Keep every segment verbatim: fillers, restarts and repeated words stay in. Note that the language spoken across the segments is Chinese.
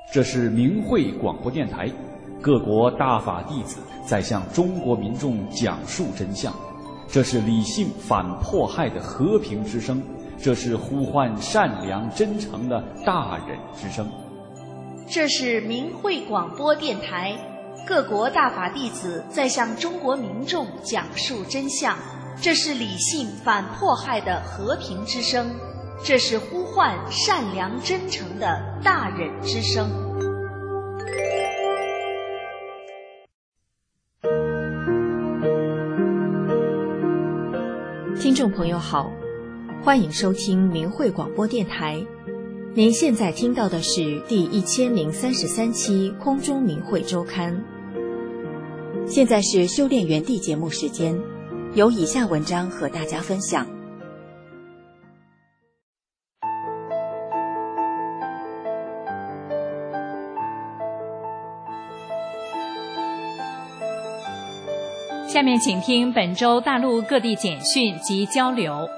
这是明慧广播电台，各国大法弟子在向中国民众讲述真相。这是理性反迫害的和平之声，这是呼唤善良真诚的大忍之声。 这是明慧广播电台，各国大法弟子在向中国民众讲述真相。这是理性反迫害的和平之声，这是呼唤善良真诚的大忍之声。 听众朋友好，欢迎收听明慧广播电台。您现在听到的是第一千零三十三期空中明慧周刊。现在是修炼园地节目时间，有以下文章和大家分享。 下面请听本周大陆各地简讯及交流。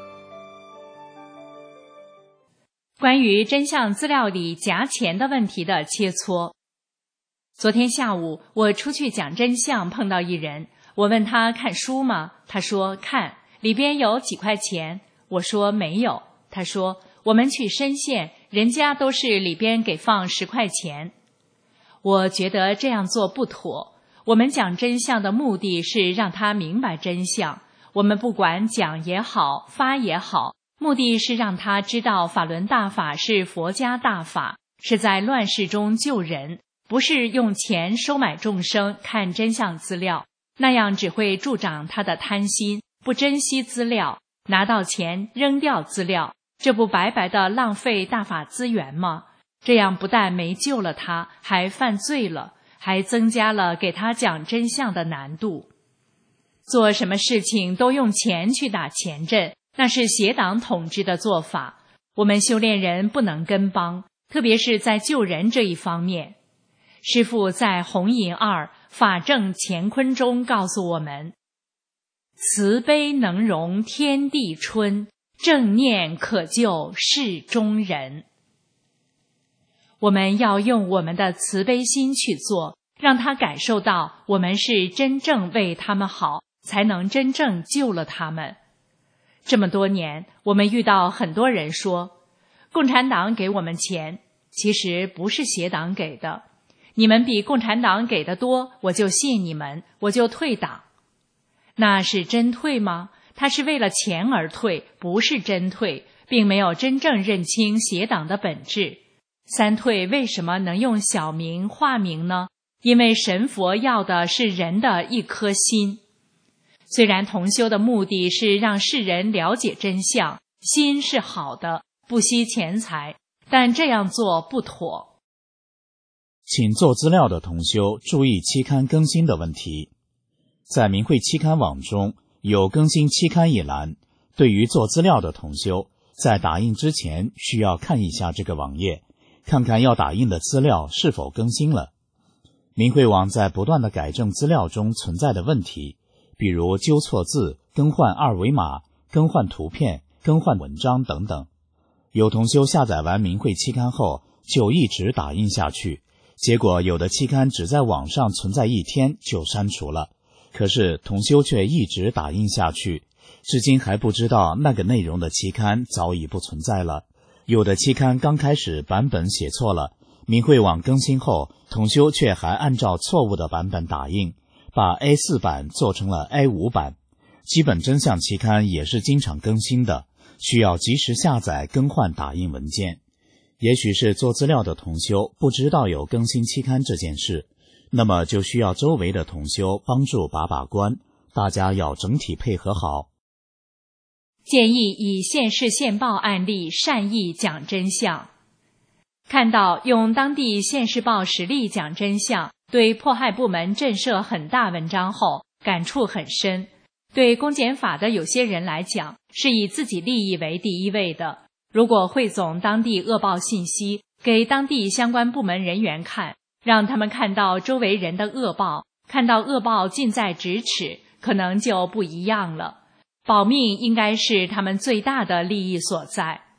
关于真相资料里夹钱的问题的切磋。昨天下午我出去讲真相，碰到一人，我问他看书吗？他说看，里边有几块钱？我说没有。他说我们去深县，人家都是里边给放十块钱。我觉得这样做不妥。我们讲真相的目的是让他明白真相，我们不管讲也好，发也好，目的是让他知道法轮大法是佛家大法，是在乱世中救人，不是用钱收买众生看真相资料，那样只会助长他的贪心，不珍惜资料，拿到钱扔掉资料，这不白白的浪费大法资源吗？这样不但没救了他，还犯罪了，还增加了给他讲真相的难度。做什么事情都用钱去打钱阵，那是邪党统治的做法。我们修炼人不能跟帮，特别是在救人这一方面。师父在红银二法正乾坤中告诉我们，慈悲能容天地春，正念可救世中人。我们要用我们的慈悲心去做，让他感受到我们是真正为他们好，才能真正救了他们。这么多年，我们遇到很多人说，共产党给我们钱，其实不是邪党给的，你们比共产党给的多，我就信你们，我就退党。那是真退吗？他是为了钱而退，不是真退，并没有真正认清邪党的本质。三退为什么能用小名化名呢？因为神佛要的是人的一颗心。虽然同修的目的是让世人了解真相，心是好的，不惜钱财，但这样做不妥。 请做资料的同修注意期刊更新的问题。在明慧期刊网中有更新期刊一栏，对于做资料的同修，在打印之前需要看一下这个网页，看看要打印的资料是否更新了。明慧网在不断的改正资料中存在的问题，比如纠错字、更换二维码、更换图片、更换文章等等。有同修下载完明慧期刊后就一直打印下去，结果有的期刊只在网上存在一天就删除了，可是同修却一直打印下去，至今还不知道那个内容的期刊早已不存在了。有的期刊刚开始版本写错了，明慧网更新后，同修却还按照错误的版本打印，把 A 四 版做成了 A 五 版。基本真相期刊也是经常更新的，需要及时下载更换打印文件。也许是做资料的同修不知道有更新期刊这件事，那么就需要周围的同修帮助把把关，大家要整体配合好。 建议以现世现报案例善意讲真相。看到用当地现世报实例讲真相，对迫害部门震慑很大文章后，感触很深。对公检法的有些人来讲，是以自己利益为第一位的。如果汇总当地恶报信息，给当地相关部门人员看，让他们看到周围人的恶报，看到恶报近在咫尺，可能就不一样了。保命应该是他们最大的利益所在。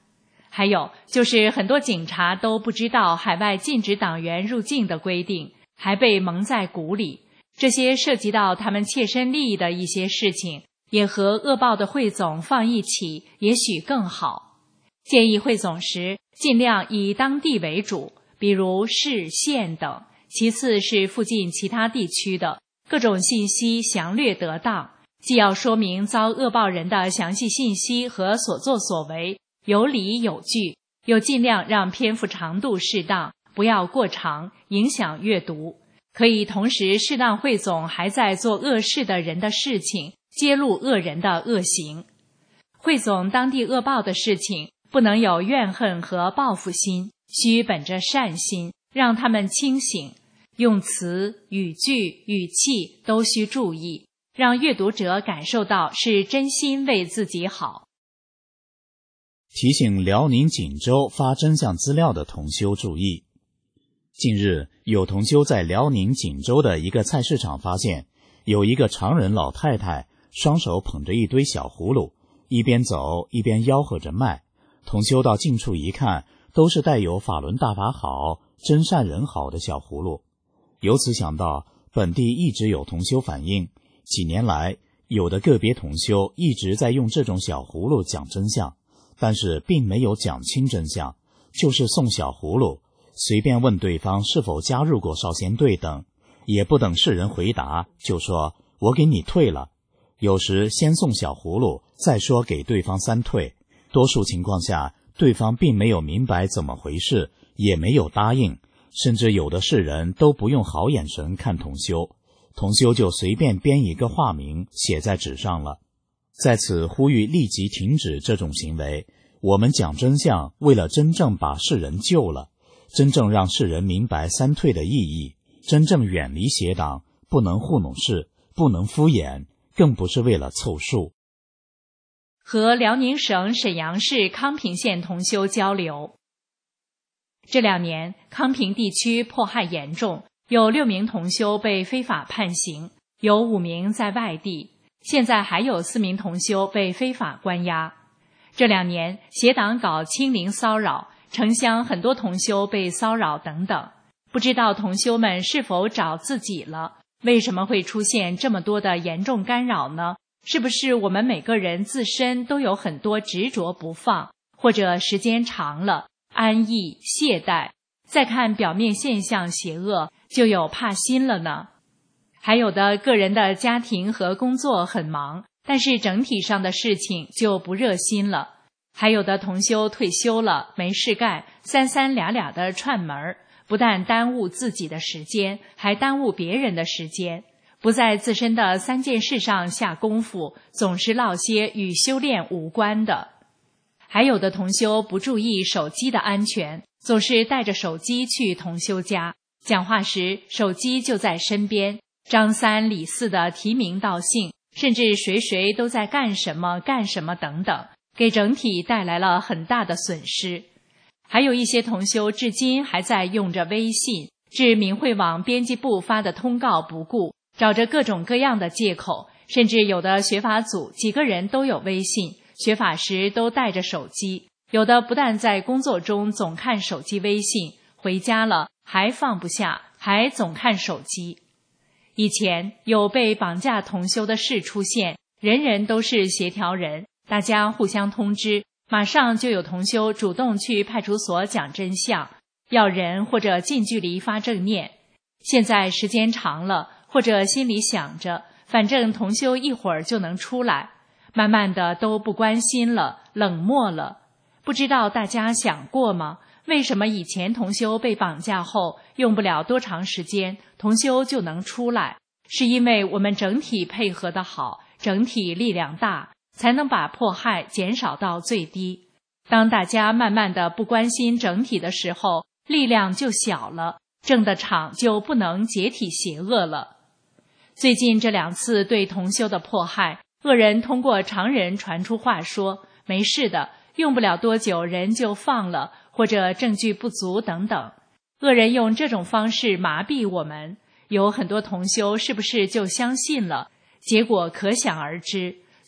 还有就是很多警察都不知道海外禁止党员入境的规定，还被蒙在鼓里。这些涉及到他们切身利益的一些事情，也和恶报的汇总放一起，也许更好。建议汇总时尽量以当地为主，比如市、县等，其次是附近其他地区的各种信息详略得当，既要说明遭恶报人的详细信息和所作所为，有理有据，又尽量让篇幅长度适当，不要过长，影响阅读。可以同时适当汇总还在做恶事的人的事情，揭露恶人的恶行。汇总当地恶报的事情，不能有怨恨和报复心，需本着善心，让他们清醒。用词、语句、语气都需注意，让阅读者感受到是真心为自己好。 提醒辽宁锦州发真相资料的同修注意。近日，有同修在辽宁锦州的一个菜市场发现，有一个常人老太太双手捧着一堆小葫芦，一边走一边吆喝着卖。同修到近处一看，都是带有法轮大法好、真善人好的小葫芦。由此想到，本地一直有同修反映，几年来有的个别同修一直在用这种小葫芦讲真相，但是并没有讲清真相，就是送小葫芦，随便问对方是否加入过少先队等，也不等世人回答，就说我给你退了。有时先送小葫芦，再说给对方三退。多数情况下，对方并没有明白怎么回事，也没有答应，甚至有的世人都不用好眼神看同修，同修就随便编一个化名写在纸上了。在此呼吁立即停止这种行为。我们讲真相，为了真正把世人救了，真正让世人明白三退的意义，真正远离邪党，不能糊弄事，不能敷衍，更不是为了凑数。 和辽宁省沈阳市康平县同修交流。这两年康平地区迫害严重，有六名同修被非法判刑，有五名在外地，现在还有四名同修被非法关押。这两年邪党搞清零骚扰，城乡很多同修被骚扰等等，不知道同修们是否找自己了？为什么会出现这么多的严重干扰呢？是不是我们每个人自身都有很多执着不放，或者时间长了安逸懈怠，再看表面现象邪恶，就有怕心了呢？还有的个人的家庭和工作很忙，但是整体上的事情就不热心了。还有的同修退休了，没事干，三三俩俩的串门，不但耽误自己的时间，还耽误别人的时间，不在自身的三件事上下功夫，总是落些与修炼无关的。还有的同修不注意手机的安全，总是带着手机去同修家，讲话时手机就在身边，张三李四的提名道姓，甚至谁谁都在干什么干什么等等，给整体带来了很大的损失。还有一些同修至今还在用着微信，置明慧网编辑部发的通告不顾，找着各种各样的借口，甚至有的学法组几个人都有微信，学法时都带着手机，有的不但在工作中总看手机微信，回家了还放不下，还总看手机。以前有被绑架同修的事出现，人人都是协调人，大家互相通知，马上就有同修主动去派出所讲真相，要人或者近距离发正念。现在时间长了，或者心里想着反正同修一会儿就能出来，慢慢的都不关心了，冷漠了。不知道大家想过吗？为什么以前同修被绑架后用不了多长时间，同修就能出来？是因为我们整体配合得好，整体力量大，才能把迫害减少到最低。当大家慢慢的不关心整体的时候，力量就小了，正的场就不能解体邪恶了。最近这两次对同修的迫害，恶人通过常人传出话说没事的，用不了多久人就放了，或者证据不足等等。恶人用这种方式麻痹我们，有很多同修是不是就相信了？结果可想而知。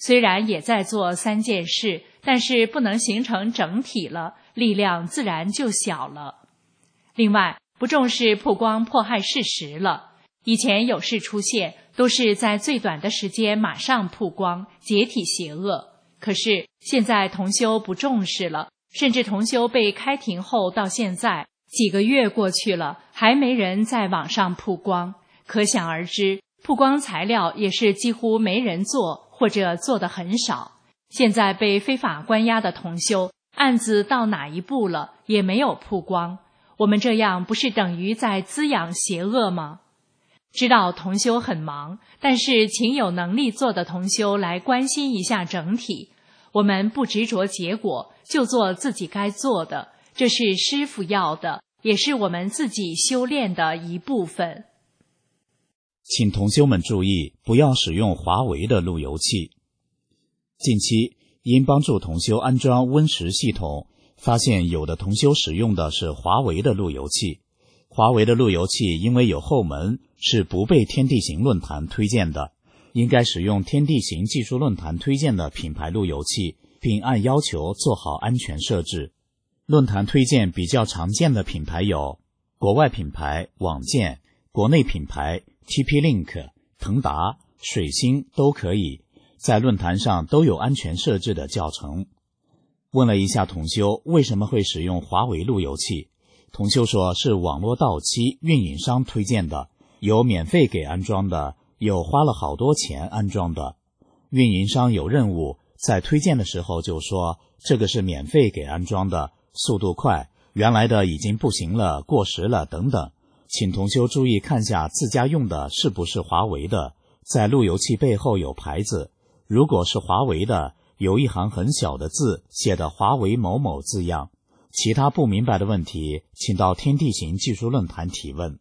虽然也在做三件事，但是不能形成整体了，力量自然就小了。另外，不重视曝光迫害事实了。以前有事出现，都是在最短的时间马上曝光，解体邪恶。可是现在同修不重视了，甚至同修被开庭后到现在几个月过去了，还没人在网上曝光。可想而知，曝光材料也是几乎没人做，或者做得很少。现在被非法关押的同修，案子到哪一步了，也没有曝光。我们这样不是等于在滋养邪恶吗？知道同修很忙，但是请有能力做的同修来关心一下整体。我们不执着结果，就做自己该做的，这是师父要的，也是我们自己修炼的一部分。 请同修们注意，不要使用华为的路由器。近期因帮助同修安装温实系统，发现有的同修使用的是华为的路由器。华为的路由器因为有后门，是不被天地行论坛推荐的，应该使用天地行技术论坛推荐的品牌路由器，并按要求做好安全设置。论坛推荐比较常见的品牌有国外品牌网健，国内品牌 T P Link、腾达、水星都可以，在论坛上都有安全设置的教程。问了一下同修为什么会使用华为路由器，同修说是网络到期运营商推荐的，有免费给安装的，有花了好多钱安装的。运营商有任务，在推荐的时候就说这个是免费给安装的，速度快，原来的已经不行了，过时了等等。请同修注意看下自家用的是不是华为的，在路由器背后有牌子，如果是华为的，有一行很小的字写的华为某某字样。其他不明白的问题，请到天地行技术论坛提问。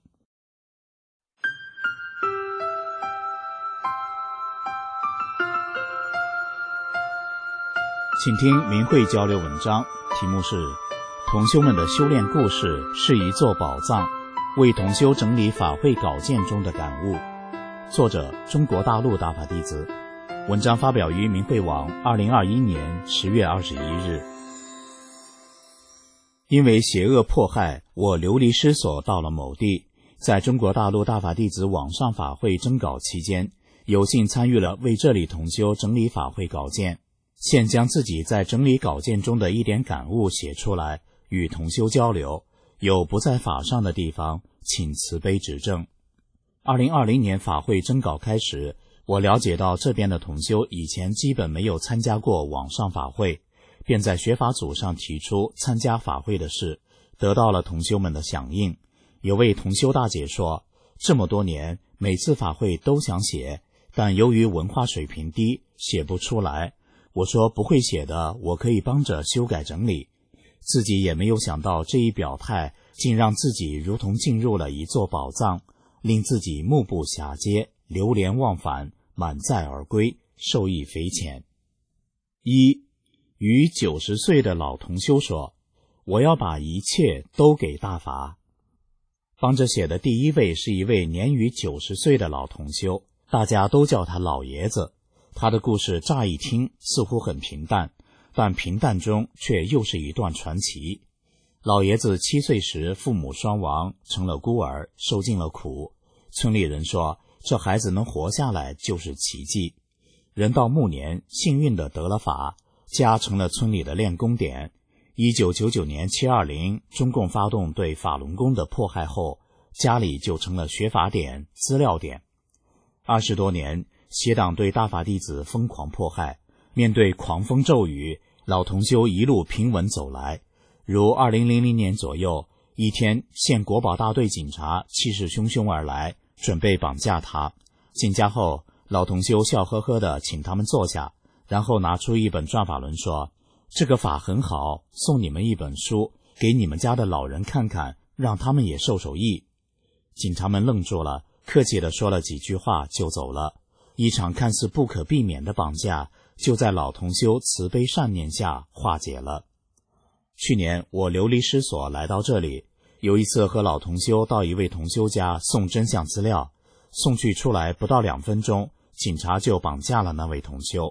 请听明慧交流文章，题目是同修们的修炼故事是一座宝藏，为同修整理法会稿件中的感悟。作者中国大陆大法弟子。文章发表于明慧网二零二一年十月二十一日。因为邪恶迫害，我流离失所到了某地，在中国大陆大法弟子网上法会征稿期间，有幸参与了为这里同修整理法会稿件，现将自己在整理稿件中的一点感悟写出来，与同修交流，有不在法上的地方，请慈悲指正。二零二零年法会征稿开始，我了解到这边的同修以前基本没有参加过网上法会，便在学法组上提出参加法会的事，得到了同修们的响应。有位同修大姐说，这么多年每次法会都想写，但由于文化水平低，写不出来。我说不会写的，我可以帮着修改整理。自己也没有想到这一表态，竟让自己如同进入了一座宝藏，令自己目不暇接，流连忘返，满载而归，受益匪浅。一，与九十岁的老同修说，我要把一切都给大法。帮着写的第一位是一位年逾九十岁的老同修，大家都叫他老爷子。他的故事乍一听似乎很平淡，但平淡中却又是一段传奇。老爷子七岁时父母双亡，成了孤儿，受尽了苦。村里人说，这孩子能活下来就是奇迹。人到暮年，幸运地得了法，家成了村里的练功点。一九九九年七二零，中共发动对法轮功的迫害后，家里就成了学法点、资料点。二十多年，邪党对大法弟子疯狂迫害，面对狂风骤雨，老同修一路平稳走来。如二零零零年左右，一天县国保大队警察气势汹汹而来，准备绑架他。进家后，老同修笑呵呵地请他们坐下，然后拿出一本转法轮说，这个法很好，送你们一本书，给你们家的老人看看，让他们也受受益。警察们愣住了，客气地说了几句话就走了。一场看似不可避免的绑架，就在老同修慈悲善念下化解了。去年我流离失所来到这里，有一次和老同修到一位同修家送真相资料，送去出来不到两分钟，警察就绑架了那位同修。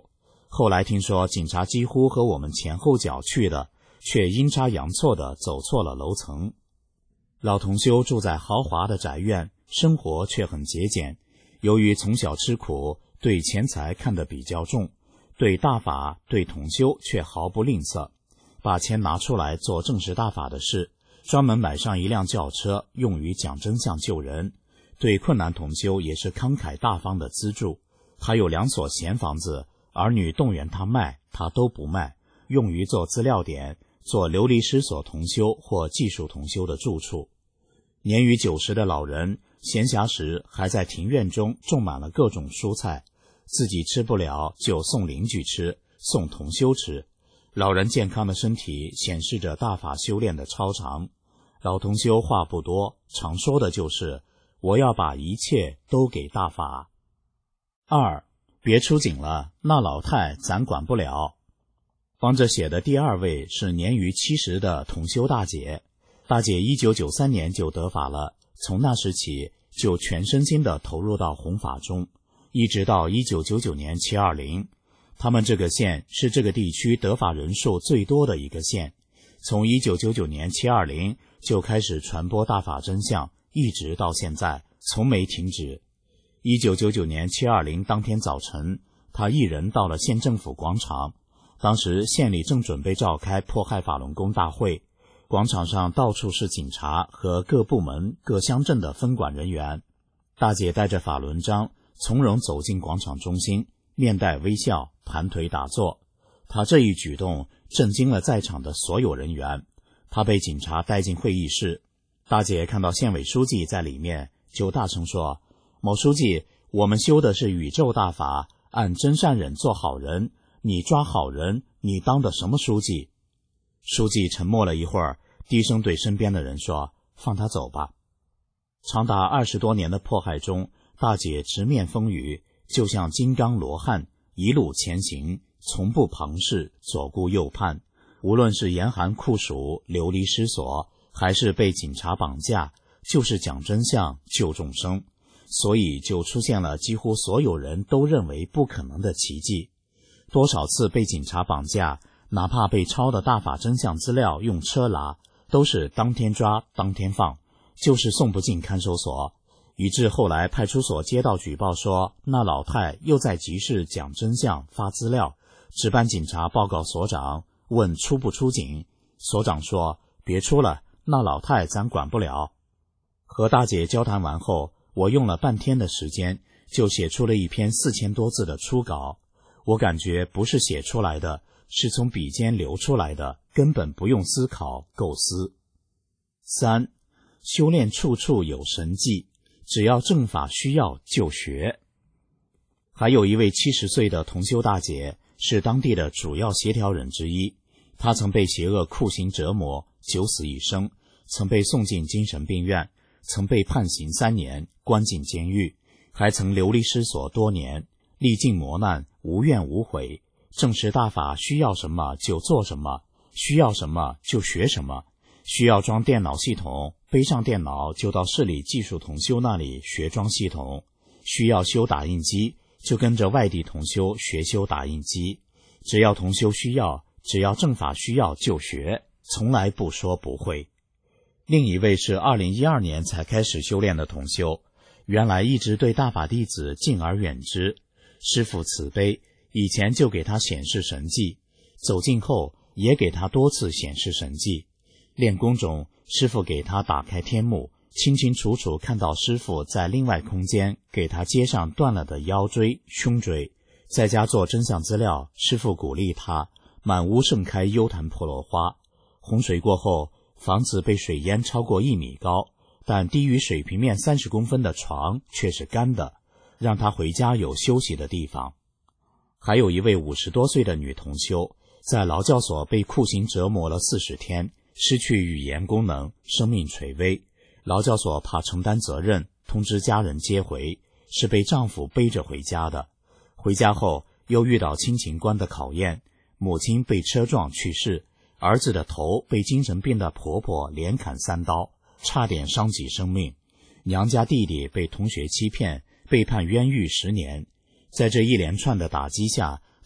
后来听说警察几乎和我们前后脚去的，却阴差阳错地走错了楼层。老同修住在豪华的宅院，生活却很节俭。由于从小吃苦，对钱财看得比较重，对大法对同修却毫不吝啬，把钱拿出来做正式大法的事，专门买上一辆轿车用于讲真相救人。对困难同修也是慷慨大方的资助，还有两所闲房子，儿女动员他卖，他都不卖，用于做资料点，做流离失所同修或技术同修的住处。年逾九十的老人闲暇时还在庭院中种满了各种蔬菜，自己吃不了就送邻居吃，送同修吃。老人健康的身体显示着大法修炼的超常。老同修话不多，常说的就是我要把一切都给大法。二，别出警了，那老太咱管不了。帮着写的第二位是年逾七十的同修大姐。大姐一九九三年就得法了，从那时起就全身心地投入到弘法中，一直到一九九九年七二零。他们这个县是这个地区得法人数最多的一个县，从一九九九年七二零就开始传播大法真相，一直到现在从没停止。一九九九年七二零当天早晨，他一人到了县政府广场，当时县里正准备召开迫害法轮功大会，广场上到处是警察和各部门各乡镇的分管人员。大姐带着法轮章从容走进广场中心，面带微笑，盘腿打坐。她这一举动震惊了在场的所有人员。她被警察带进会议室，大姐看到县委书记在里面，就大声说：某书记，我们修的是宇宙大法，按真善忍做好人，你抓好人，你当的什么书记？书记沉默了一会儿，低声对身边的人说：放他走吧。长达二十多年的迫害中，大姐直面风雨，就像金刚罗汉，一路前行，从不旁视，左顾右盼。无论是严寒酷暑，流离失所，还是被警察绑架，就是讲真相，救众生。所以就出现了几乎所有人都认为不可能的奇迹。多少次被警察绑架，哪怕被抄的大法真相资料用车拉，都是当天抓当天放，就是送不进看守所。以致后来派出所接到举报说那老太又在集市讲真相发资料，值班警察报告所长，问出不出警，所长说别出了，那老太咱管不了。和大姐交谈完后，我用了半天的时间就写出了一篇四千多字的初稿。我感觉不是写出来的，是从笔尖流出来的，根本不用思考构思。三，修炼处处有神迹，只要正法需要就学。还有一位七十岁的同修大姐，是当地的主要协调人之一。她曾被邪恶酷刑折磨，九死一生，曾被送进精神病院，曾被判刑三年，关进监狱，还曾流离失所多年，历尽磨难，无怨无悔。正是大法需要什么就做什么，需要什么就学什么。需要装电脑系统，背上电脑就到市里技术同修那里学装系统。需要修打印机，就跟着外地同修学修打印机。只要同修需要，只要正法需要就学，从来不说不会。另一位是二零一二年才开始修炼的同修，原来一直对大法弟子敬而远之。师父慈悲，以前就给他显示神迹，走近后也给他多次显示神迹。练功中，师父给他打开天幕，清清楚楚看到师父在另外空间给他接上断了的腰椎、胸椎。在家做真相资料，师父鼓励他，满屋盛开幽檀婆罗花。洪水过后，房子被水淹超过一米高，但低于水平面三十公分的床却是干的，让他回家有休息的地方。还有一位五十多岁的女同修，在劳教所被酷刑折磨了四十天，失去语言功能，生命垂危。劳教所怕承担责任，通知家人接回，是被丈夫背着回家的。回家后又遇到亲情关的考验，母亲被车撞去世，儿子的头被精神病的婆婆连砍三刀，差点伤及生命。娘家弟弟被同学欺骗，被判冤狱十年。在这一连串的打击下，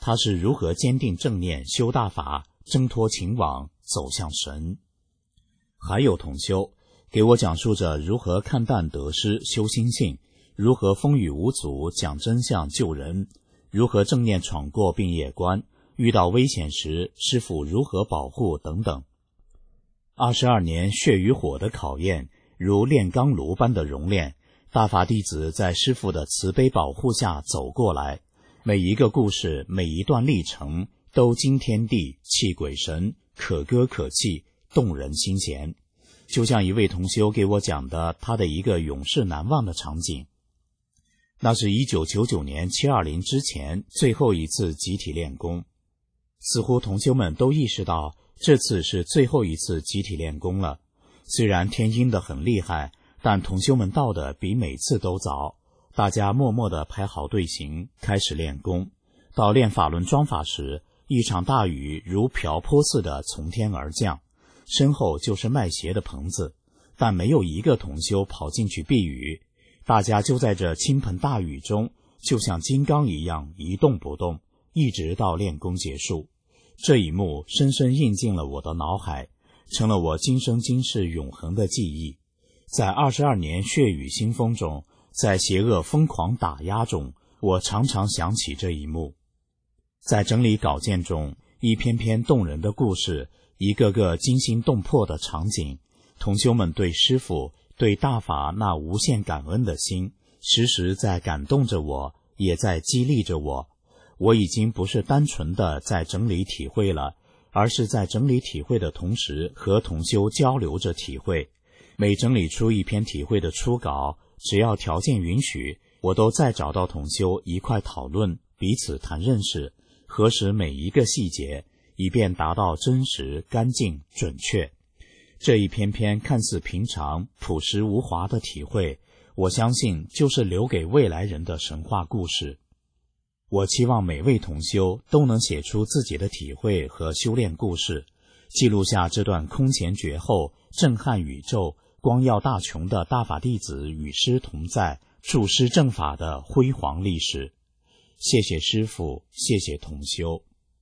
他是如何坚定正念、修大法、挣脱情网、走向神。还有同修给我讲述着如何看淡得失、修心性，如何风雨无阻讲真相救人，如何正念闯过病业关，遇到危险时师父如何保护等等。二十二年血与火的考验，如炼钢炉般的熔炼，大法弟子在师父的慈悲保护下走过来，每一个故事，每一段历程都惊天地、泣鬼神，可歌可泣，动人心弦。就像一位同修给我讲的他的一个永世难忘的场景。那是一九九九年七二零之前最后一次集体练功，似乎同修们都意识到这次是最后一次集体练功了。虽然天阴得很厉害，但同修们到的比每次都早，大家默默地排好队形，开始练功。到练法轮装法时，一场大雨如瓢泼似的从天而降，身后就是卖鞋的棚子，但没有一个同修跑进去避雨，大家就在这倾盆大雨中，就像金刚一样一动不动，一直到练功结束。这一幕深深印进了我的脑海，成了我今生今世永恒的记忆。在二十二年血雨腥风中，在邪恶疯狂打压中，我常常想起这一幕。在整理稿件中，一篇篇动人的故事，一个个惊心动魄的场景，同修们对师父、对大法那无限感恩的心，时时在感动着我，也在激励着我。我已经不是单纯的在整理体会了，而是在整理体会的同时和同修交流着体会。每整理出一篇体会的初稿，只要条件允许，我都再找到同修一块讨论，彼此谈认识，核实每一个细节，以便达到真实、干净、准确。这一篇篇看似平常、朴实无华的体会，我相信就是留给未来人的神话故事。我期望每位同修都能写出自己的体会和修炼故事，记录下这段空前绝后、震撼宇宙、光耀大穹的大法弟子与师同在、助师正法的辉煌历史。谢谢师父，谢谢同修。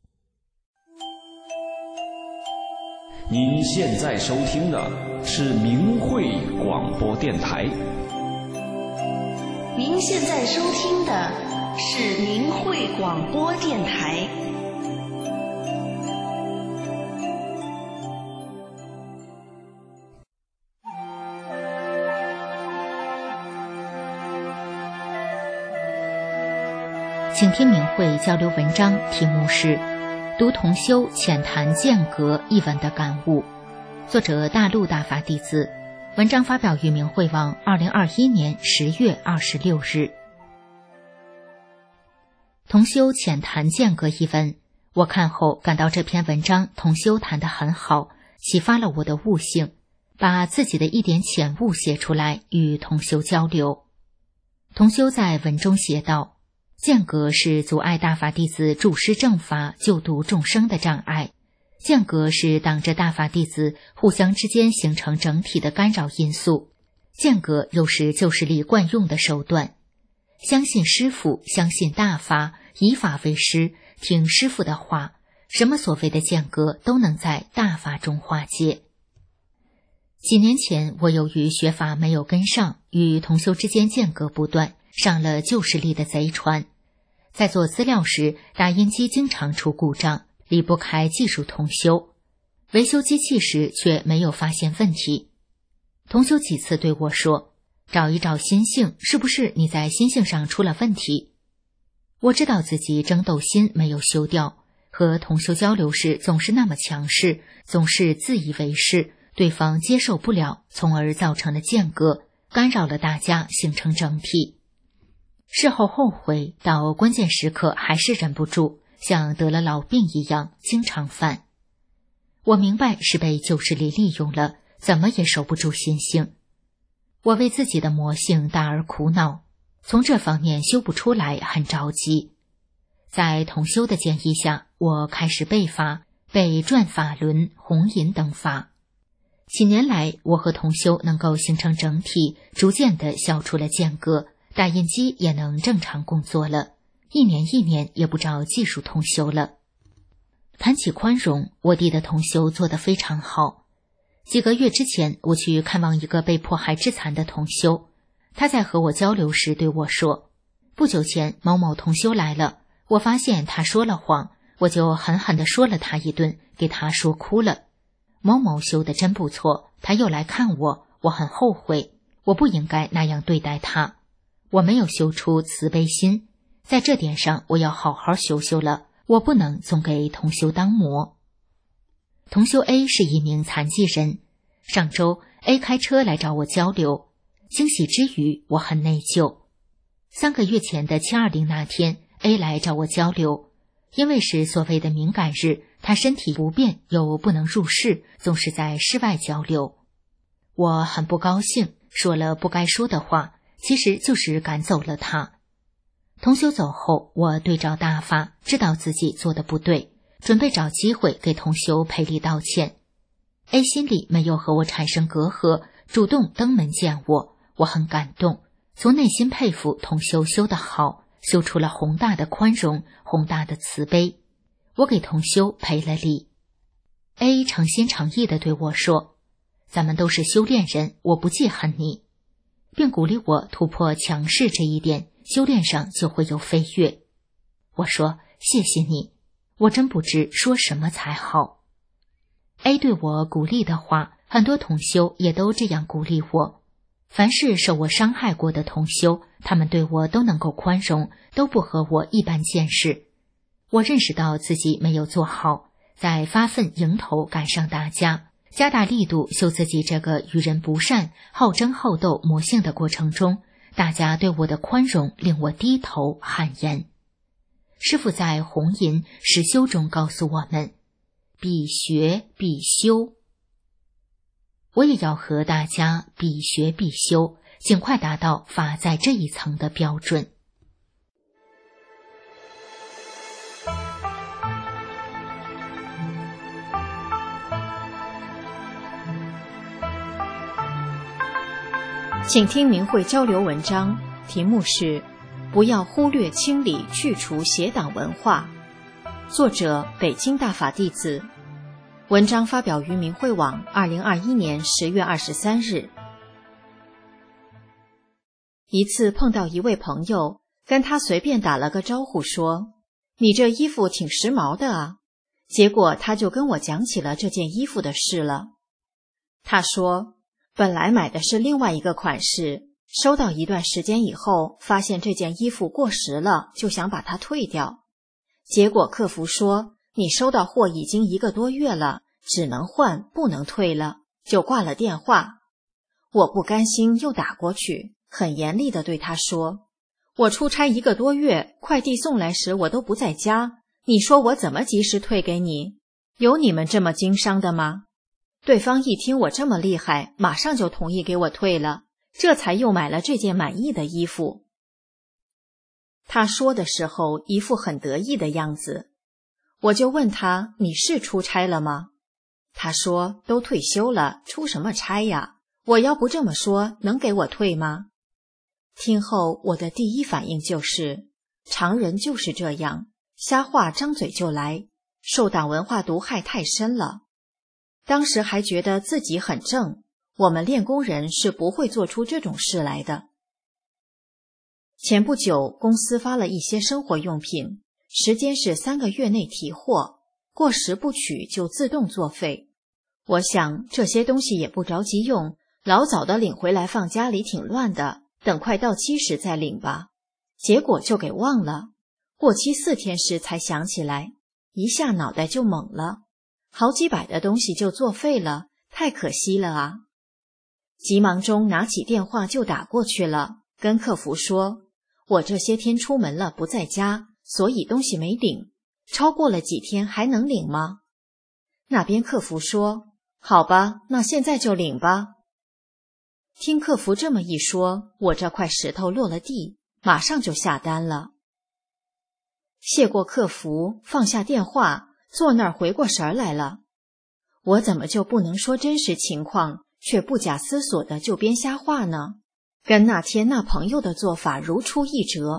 您现在收听的是明慧广播电台。 您现在收听的是明慧广播电台。 请听明慧交流文章，题目是读同修浅谈间隔一文的感悟，作者大陆大法弟子，文章发表于明慧网二零二一年十月二十六日。同修浅谈间隔一文，我看后感到这篇文章同修谈得很好，启发了我的悟性，把自己的一点浅悟写出来与同修交流。同修在文中写道，间隔是阻碍大法弟子助师正法、救度众生的障碍，间隔是挡着大法弟子互相之间形成整体的干扰因素，间隔又是救世力惯用的手段。相信师父，相信大法，以法为师，听师父的话，什么所谓的间隔都能在大法中化解。几年前，我由于学法没有跟上，与同修之间间隔不断，上了救世力的贼船。在做资料时，打印机经常出故障，离不开技术同修。维修机器时却没有发现问题。同修几次对我说，找一找心性，是不是你在心性上出了问题？我知道自己争斗心没有修掉，和同修交流时总是那么强势，总是自以为是，对方接受不了，从而造成了间隔，干扰了大家，形成整体。事后后悔，到关键时刻还是忍不住，像得了老病一样，经常犯。我明白是被救世力利用了，怎么也守不住心性。我为自己的魔性大而苦恼，从这方面修不出来，很着急。在同修的建议下，我开始背法，背转法轮、红引等法。几年来，我和同修能够形成整体，逐渐地消除了间隔，打印机也能正常工作了， 一年一年也不着技术通修了。谈起宽容，我弟的同修做得非常好。几个月之前，我去看望一个被迫害致残的同修，他在和我交流时对我说，不久前某某同修来了，我发现他说了谎，我就狠狠地说了他一顿，给他说哭了。某某修得真不错，他又来看我，我很后悔，我不应该那样对待他，我没有修出慈悲心，在这点上我要好好修修了，我不能总给同修当磨。同修 A 是一名残疾人，上周 A 开车来找我交流，惊喜之余我很内疚。三个月前的七二零那天 A 来找我交流，因为是所谓的敏感日，他身体不便又不能入室，总是在室外交流。我很不高兴，说了不该说的话，其实就是赶走了他。同修走后，我对照大发，知道自己做的不对，准备找机会给同修赔礼道歉。 A 心里没有和我产生隔阂，主动登门见我，我很感动，从内心佩服同修修得好，修出了宏大的宽容，宏大的慈悲。我给同修赔了礼。 A 诚心诚意地对我说，咱们都是修炼人，我不记恨你，并鼓励我突破强势这一点，修炼上就会有飞跃。我说谢谢你，我真不知说什么才好。 A 对我鼓励的话，很多同修也都这样鼓励我。凡是受我伤害过的同修，他们对我都能够宽容，都不和我一般见识。我认识到自己没有做好，在发奋迎头赶上大家，加大力度修自己这个与人不善、好争好斗魔性的过程中，大家对我的宽容令我低头汗颜。师父在红银实修中告诉我们，必学必修。我也要和大家必学必修，尽快达到法在这一层的标准。 请听明慧交流文章，题目是不要忽略清理去除邪党文化，作者北京大法弟子。文章发表于明慧网二零二一年十月二十三日。一次碰到一位朋友，跟他随便打了个招呼说，你这衣服挺时髦的啊。结果他就跟我讲起了这件衣服的事了。他说本来买的是另外一个款式，收到一段时间以后，发现这件衣服过时了，就想把它退掉。结果客服说，你收到货已经一个多月了，只能换不能退了，就挂了电话。我不甘心又打过去，很严厉地对他说，我出差一个多月，快递送来时我都不在家，你说我怎么及时退给你？有你们这么经商的吗？对方一听我这么厉害，马上就同意给我退了，这才又买了这件满意的衣服。他说的时候一副很得意的样子，我就问他，你是出差了吗？他说都退休了，出什么差呀？我要不这么说，能给我退吗？听后我的第一反应就是，常人就是这样，瞎话张嘴就来，受党文化毒害太深了。当时还觉得自己很正，我们练功人是不会做出这种事来的。前不久公司发了一些生活用品，时间是三个月内提货，过时不取就自动作废。我想这些东西也不着急用，老早的领回来放家里挺乱的，等快到期时再领吧。结果就给忘了，过期四天时才想起来，一下脑袋就懵了，好几百的东西就作废了，太可惜了啊！急忙中拿起电话就打过去了，跟客服说，我这些天出门了不在家，所以东西没领，超过了几天还能领吗？那边客服说，好吧，那现在就领吧。听客服这么一说，我这块石头落了地，马上就下单了。谢过客服，放下电话，坐那儿回过神来了。我怎么就不能说真实情况，却不假思索的就编瞎话呢？跟那天那朋友的做法如出一辙，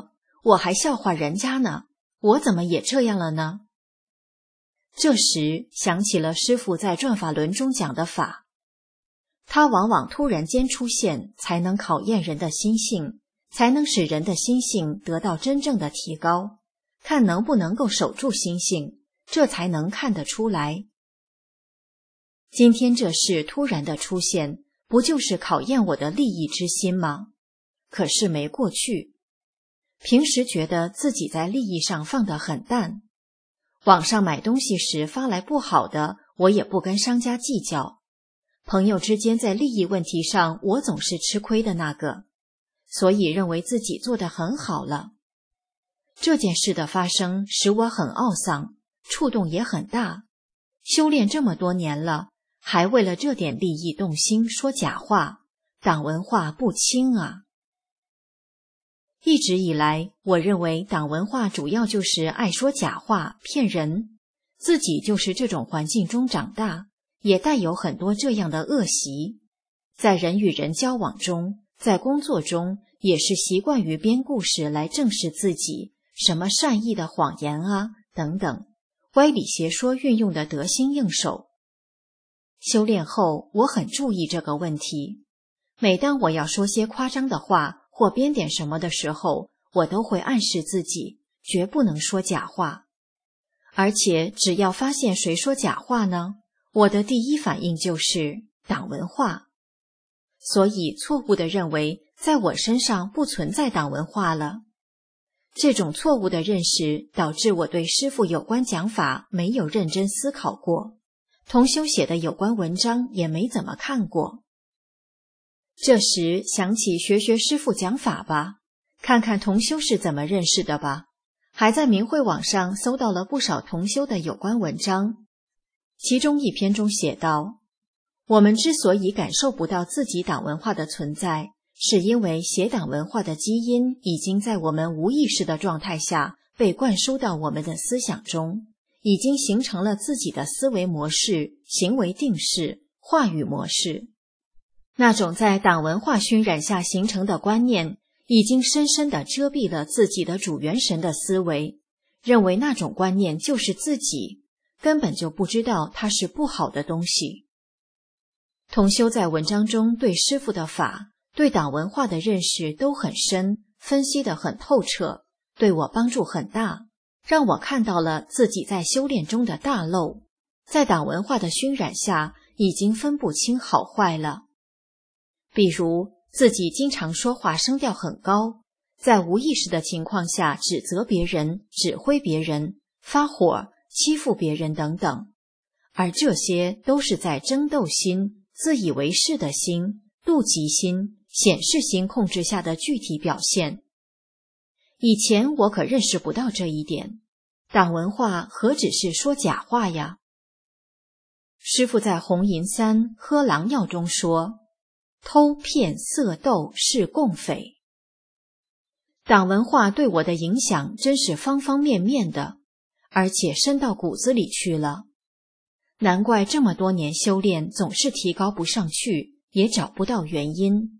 我还笑话人家呢，我怎么也这样了呢？这时想起了师父在转法轮中讲的法，它往往突然间出现，才能考验人的心性，才能使人的心性得到真正的提高，看能不能够守住心性，这才能看得出来。今天这事突然的出现，不就是考验我的利益之心吗？可是没过去。平时觉得自己在利益上放得很淡，网上买东西时发来不好的，我也不跟商家计较。朋友之间在利益问题上，我总是吃亏的那个，所以认为自己做得很好了。这件事的发生使我很懊丧，触动也很大。修炼这么多年了，还为了这点利益动心说假话，党文化不轻啊！一直以来，我认为党文化主要就是爱说假话，骗人。自己就是这种环境中长大，也带有很多这样的恶习。在人与人交往中，在工作中，也是习惯于编故事来证实自己，什么善意的谎言啊，等等，歪理邪说运用的得心应手。修炼后，我很注意这个问题。每当我要说些夸张的话，或编点什么的时候，我都会暗示自己，绝不能说假话。而且只要发现谁说假话呢，我的第一反应就是党文化。所以错误地认为，在我身上不存在党文化了。这种错误的认识，导致我对师父有关讲法没有认真思考过。同修写的有关文章也没怎么看过。这时想起学学师父讲法吧，看看同修是怎么认识的吧，还在明慧网上搜到了不少同修的有关文章。其中一篇中写道，我们之所以感受不到自己党文化的存在，是因为邪党文化的基因已经在我们无意识的状态下被灌输到我们的思想中，已经形成了自己的思维模式、行为定式、话语模式。那种在党文化熏染下形成的观念，已经深深地遮蔽了自己的主元神的思维，认为那种观念就是自己，根本就不知道它是不好的东西。同修在文章中对师父的法、对党文化的认识都很深，分析得很透彻，对我帮助很大，让我看到了自己在修炼中的大漏，在党文化的熏染下，已经分不清好坏了。比如自己经常说话声调很高，在无意识的情况下指责别人、指挥别人、发火、欺负别人等等，而这些都是在争斗心、自以为是的心、妒忌心、显示心控制下的具体表现。以前我可认识不到这一点，党文化何止是说假话呀？师父在红银三喝狼药中说，偷骗色斗是共匪。党文化对我的影响真是方方面面的，而且深到骨子里去了。难怪这么多年修炼总是提高不上去，也找不到原因。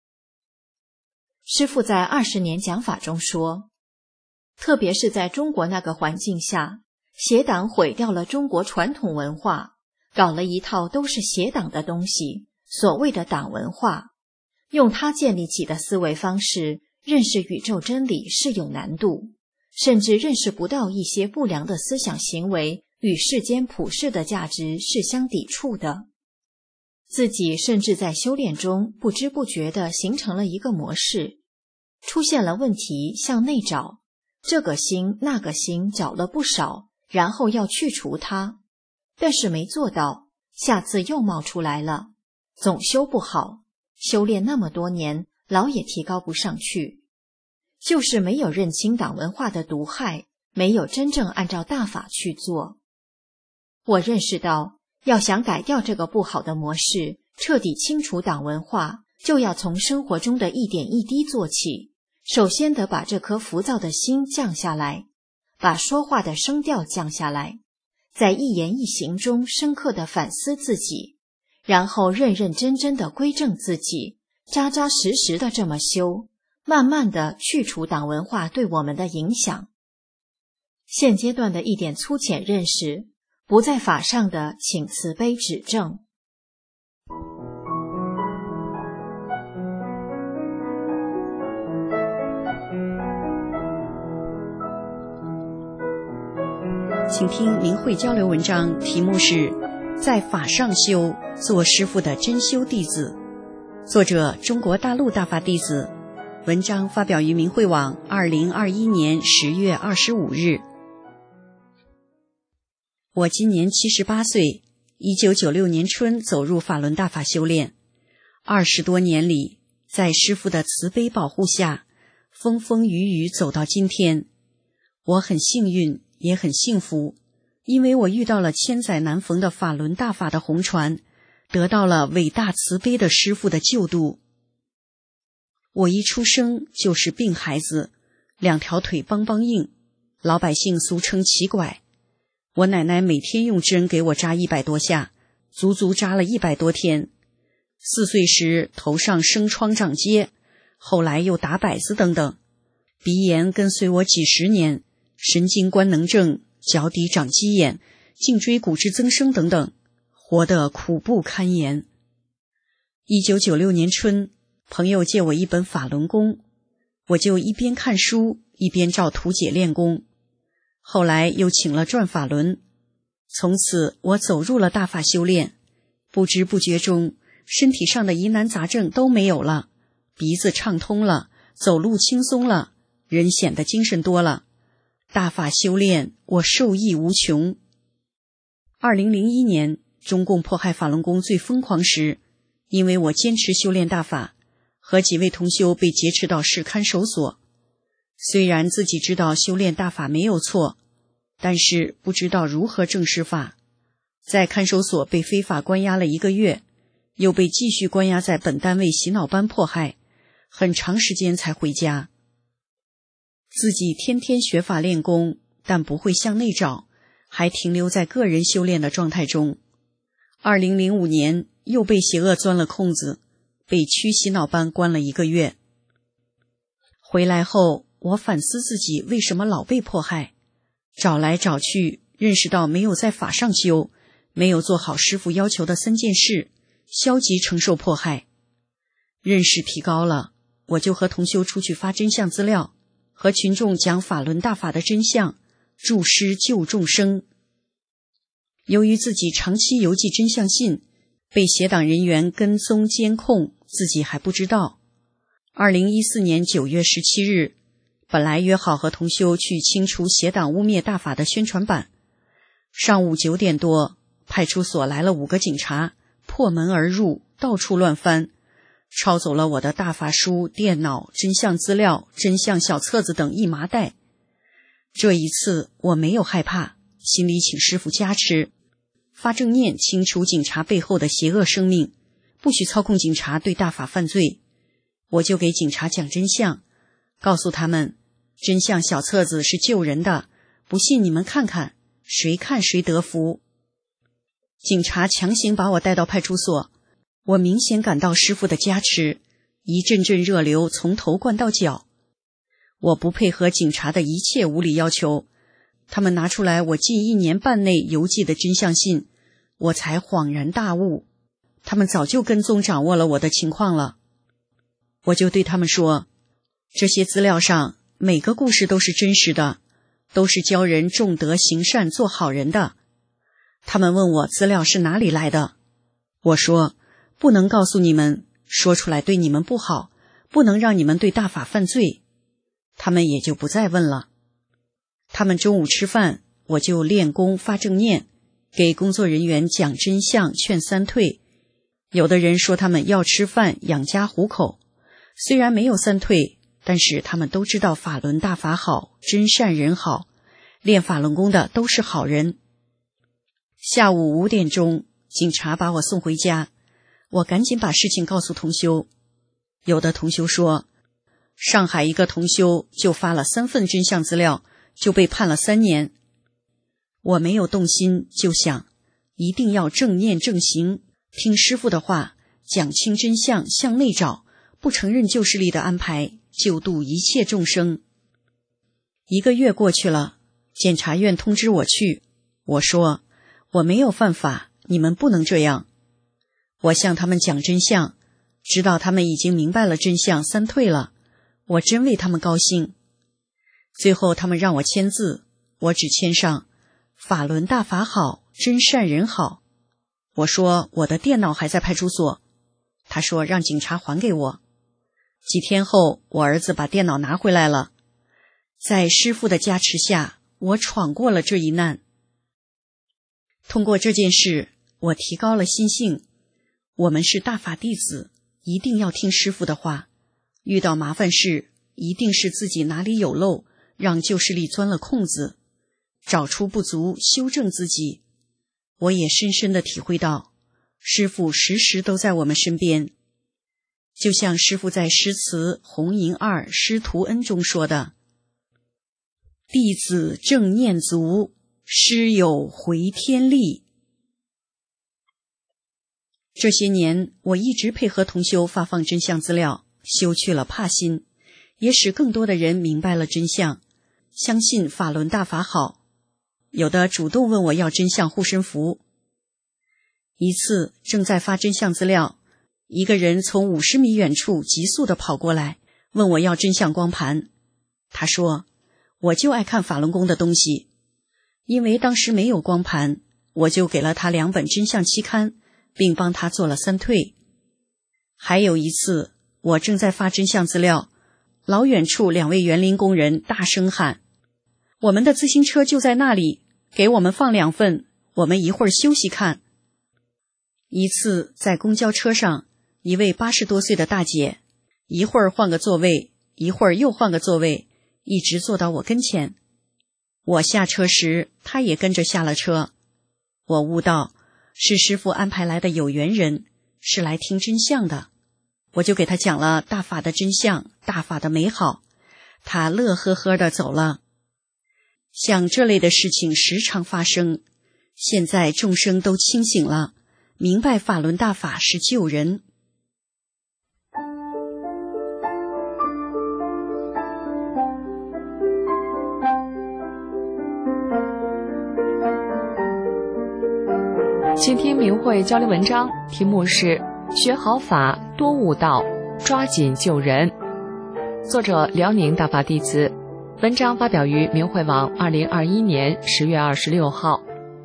师父在二十年讲法中说，特别是在中国那个环境下，邪党毁掉了中国传统文化，搞了一套都是邪党的东西，所谓的党文化，用它建立起的思维方式，认识宇宙真理是有难度，甚至认识不到一些不良的思想行为与世间普世的价值是相抵触的。自己甚至在修炼中不知不觉地形成了一个模式，出现了问题向内找，这个心那个心找了不少，然后要去除它，但是没做到，下次又冒出来了，总修不好，修炼那么多年，老也提高不上去，就是没有认清党文化的毒害，没有真正按照大法去做。我认识到，要想改掉这个不好的模式，彻底清除党文化，就要从生活中的一点一滴做起。首先得把这颗浮躁的心降下来，把说话的声调降下来，在一言一行中深刻地反思自己，然后认认真真地归正自己，扎扎实实地这么修， 慢慢地去除党文化对我们的影响。现阶段的一点粗浅认识，不在法上的，请慈悲指正。 请听明慧交流文章，题目是在法上修，做师父的真修弟子，作者中国大陆大法弟子，文章发表于明慧网二零二一年十月二十五日。我今年七十八岁，一九九六年春走入法轮大法修炼，二十多年里，在师父的慈悲保护下，风风雨雨走到今天。我很幸运，也很幸福，因为我遇到了千载难逢的法轮大法的红传，得到了伟大慈悲的师父的救度。我一出生就是病孩子，两条腿梆梆硬，老百姓俗称奇拐。我奶奶每天用针给我扎一百多下，足足扎了一百多天。四岁时头上生疮长疖，后来又打摆子等等，鼻炎跟随我几十年，神经官能症、脚底长鸡眼、颈椎骨质增生等等，活得苦不堪言。一九九六年春，朋友借我一本法轮功，我就一边看书一边照图解练功。后来又请了转法轮，从此我走入了大法修炼，不知不觉中，身体上的疑难杂症都没有了，鼻子畅通了，走路轻松了，人显得精神多了。大法修炼，我受益无穷。二零零一年，中共迫害法轮功最疯狂时，因为我坚持修炼大法，和几位同修被劫持到市看守所。虽然自己知道修炼大法没有错，但是不知道如何正视法，在看守所被非法关押了一个月，又被继续关押在本单位洗脑班迫害，很长时间才回家。自己天天学法练功，但不会向内找，还停留在个人修炼的状态中。二零零五年又被邪恶钻了空子，被驱洗脑班关了一个月。回来后，我反思自己为什么老被迫害，找来找去，认识到没有在法上修，没有做好师父要求的三件事，消极承受迫害。认识提高了，我就和同修出去发真相资料，和群众讲法轮大法的真相，助师救众生。由于自己长期邮寄真相信，被邪党人员跟踪监控，自己还不知道。二零一四年九月十七日，本来约好和同修去清除邪党污蔑大法的宣传板。上午九点多，派出所来了五个警察，破门而入，到处乱翻，抄走了我的大法书、电脑、真相资料、真相小册子等一麻袋。这一次我没有害怕，心里请师父加持，发正念清除警察背后的邪恶生命，不许操控警察对大法犯罪。我就给警察讲真相，告诉他们真相小册子是救人的，不信你们看看，谁看谁得福。警察强行把我带到派出所，我明显感到师父的加持，一阵阵热流从头灌到脚。我不配合警察的一切无理要求，他们拿出来我近一年半内邮寄的真相信，我才恍然大悟，他们早就跟踪掌握了我的情况了。我就对他们说，这些资料上每个故事都是真实的，都是教人重德行善做好人的。他们问我资料是哪里来的，我说不能告诉你们，说出来对你们不好，不能让你们对大法犯罪。他们也就不再问了。他们中午吃饭，我就练功发正念，给工作人员讲真相劝三退。有的人说他们要吃饭养家糊口，虽然没有三退，但是他们都知道法轮大法好，真善人好，练法轮功的都是好人。下午五点钟，警察把我送回家，我赶紧把事情告诉同修。有的同修说，上海一个同修就发了三份真相资料，就被判了三年。我没有动心，就想一定要正念正行，听师父的话，讲清真相，向内找，不承认旧势力的安排， 救度一切众生。一个月过去了，检察院通知我去，我说我没有犯法，你们不能这样。我向他们讲真相，知道他们已经明白了真相，三退了，我真为他们高兴。最后他们让我签字，我只签上法轮大法好，真善人好。我说我的电脑还在派出所，他说让警察还给我。几天后，我儿子把电脑拿回来了。在师父的加持下，我闯过了这一难。通过这件事，我提高了心性。我们是大法弟子，一定要听师父的话。遇到麻烦事，一定是自己哪里有漏，让旧势力钻了空子，找出不足，修正自己。我也深深地体会到，师父时时都在我们身边。就像师父在诗词《红银二师徒恩》中说的，弟子正念足，师有回天力。这些年，我一直配合同修发放真相资料，修去了怕心，也使更多的人明白了真相，相信法轮大法好。有的主动问我要真相护身符。一次正在发真相资料，一个人从五十米远处急速地跑过来，问我要真相光盘。他说，我就爱看法轮功的东西。因为当时没有光盘，我就给了他两本真相期刊，并帮他做了三退。还有一次，我正在发真相资料，老远处两位园林工人大声喊，我们的自行车就在那里，给我们放两份，我们一会儿休息看。一次在公交车上，一位八十多岁的大姐，一会儿换个座位，一会儿又换个座位，一直坐到我跟前。我下车时，她也跟着下了车。我悟到，是师父安排来的有缘人，是来听真相的。我就给他讲了大法的真相，大法的美好，他乐呵呵地走了。像这类的事情时常发生，现在众生都清醒了，明白法轮大法是救人。 请听明慧交流文章，题目是学好法多悟道，抓紧救人。作者辽宁大法弟子，文章发表于明慧网二零二一年十月二十六号。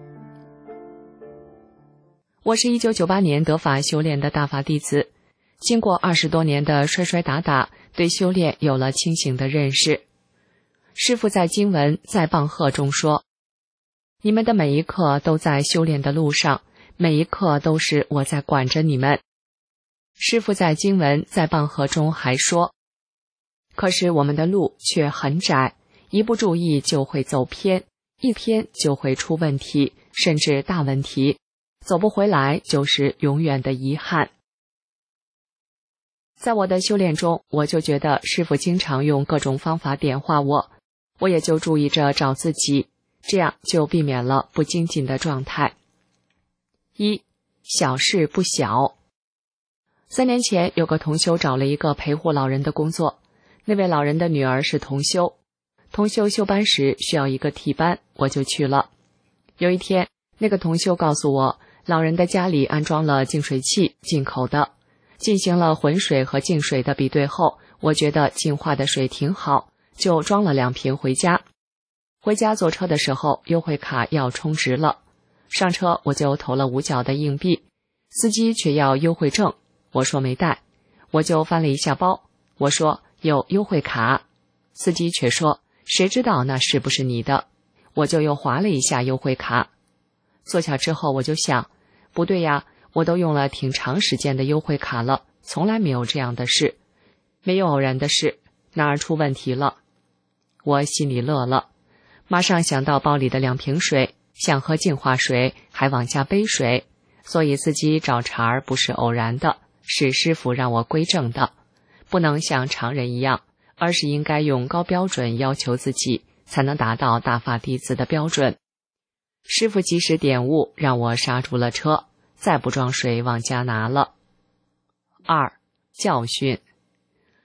我是一九九八年得法修炼的大法弟子，经过二十多年的摔摔打打，对修炼有了清醒的认识。师父在经文《在棒喝》中说，你们的每一刻都在修炼的路上，每一刻都是我在管着你们。师父在经文《在棒喝》中还说，可是我们的路却很窄，一不注意就会走偏，一偏就会出问题，甚至大问题，走不回来就是永远的遗憾。在我的修炼中，我就觉得师父经常用各种方法点化我，我也就注意着找自己，这样就避免了不精进的状态。一，小事不小。三年前，有个同修找了一个陪护老人的工作，那位老人的女儿是同修，同修休班时需要一个替班，我就去了。有一天，那个同修告诉我，老人的家里安装了净水器，进口的，进行了浑水和净水的比对后，我觉得净化的水挺好，就装了两瓶回家。回家坐车的时候，优惠卡要充值了，上车我就投了五角的硬币，司机却要优惠证，我说没带，我就翻了一下包，我说有优惠卡，司机却说谁知道那是不是你的，我就又划了一下优惠卡。坐下之后我就想，不对呀，我都用了挺长时间的优惠卡了，从来没有这样的事，没有偶然的事，哪儿出问题了？我心里乐了，马上想到包里的两瓶水，想喝净化水，还往家背水，所以司机找茬儿不是偶然的，是师父让我归正的，不能像常人一样，而是应该用高标准要求自己，才能达到大法弟子的标准。师父及时点悟，让我刹住了车，再不装水往家拿了。二，教训。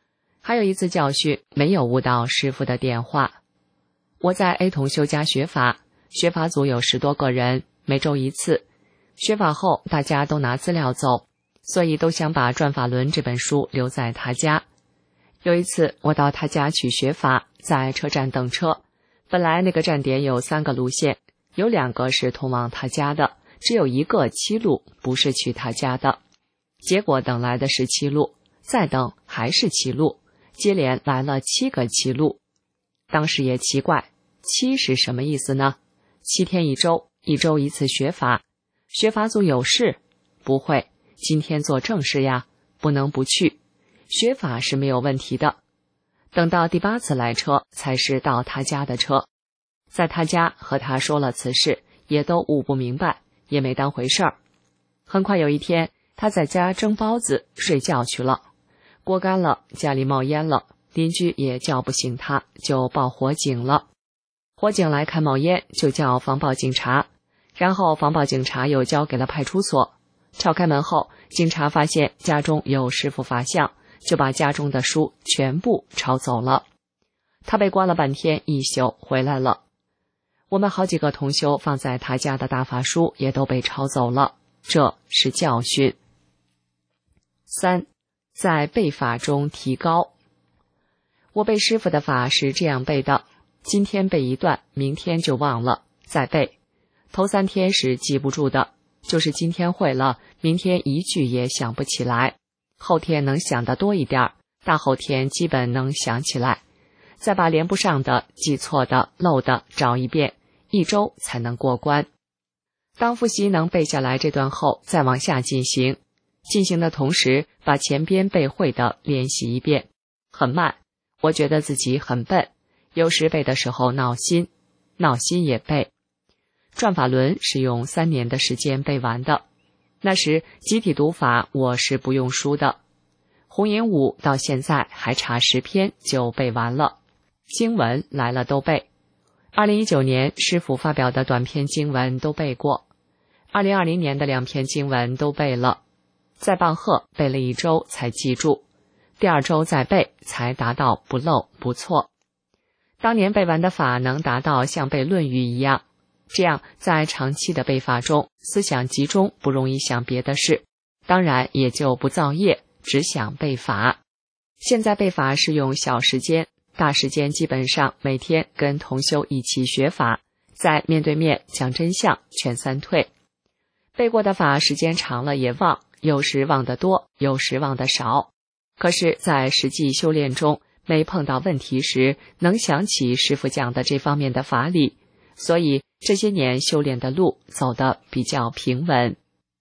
还有一次教训没有误导师傅的电话。我在 A 同修家学法，学法组有十多个人，每周一次。学法后大家都拿资料走，所以都想把《转法轮》这本书留在他家。有一次我到他家去学法，在车站等车，本来那个站点有三个路线，有两个是通往他家的，只有一个七路不是去他家的。结果等来的是七路，再等还是七路，接连来了七个七路。当时也奇怪，七是什么意思呢？七天一周，一周一次学法。学法组有事？不会，今天做正事呀，不能不去。学法是没有问题的。等到第八次来车，才是到他家的车。在他家和他说了此事，也都悟不明白，也没当回事儿。很快有一天，他在家蒸包子，睡觉去了。锅干了，家里冒烟了，邻居也叫不醒他，就报火警了。火警来看冒烟，就叫防暴警察，然后防暴警察又交给了派出所。撬开门后，警察发现家中有师父法像，就把家中的书全部抄走了。他被关了半天一宿，回来了。我们好几个同修放在他家的大法书也都被抄走了，这是教训。三，在背法中提高。我背师父的法是这样背的，今天背一段，明天就忘了，再背。头三天是记不住的，就是今天会了，明天一句也想不起来，后天能想得多一点，大后天基本能想起来，再把连不上的、记错的、漏的找一遍，一周才能过关。当复习能背下来这段后，再往下进行，进行的同时把前边背会的练习一遍。很慢，我觉得自己很笨，有时背的时候闹心，闹心也背。转法轮是用三年的时间背完的，那时集体读法我是不用书的。红岩舞到现在还差十篇就背完了，经文来了都背。二零一九年师父发表的短篇经文都背过，二零二零年的两篇经文都背了。在棒鹤背了一周才记住，第二周再背才达到不漏不错。当年背完的法能达到像背论语一样，这样在长期的背法中，思想集中，不容易想别的事，当然也就不造业，只想背法。现在背法是用小时间，大时间基本上每天跟同修一起学法，在面对面讲真相，劝三退。背过的法时间长了也忘，有时忘得多，有时忘得少。可是在实际修炼中，每碰到问题时，能想起师父讲的这方面的法理，所以这些年修炼的路走得比较平稳。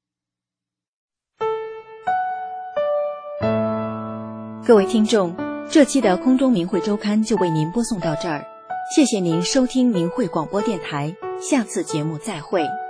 各位听众，这期的空中明慧周刊就为您播送到这儿，谢谢您收听明慧广播电台，下次节目再会。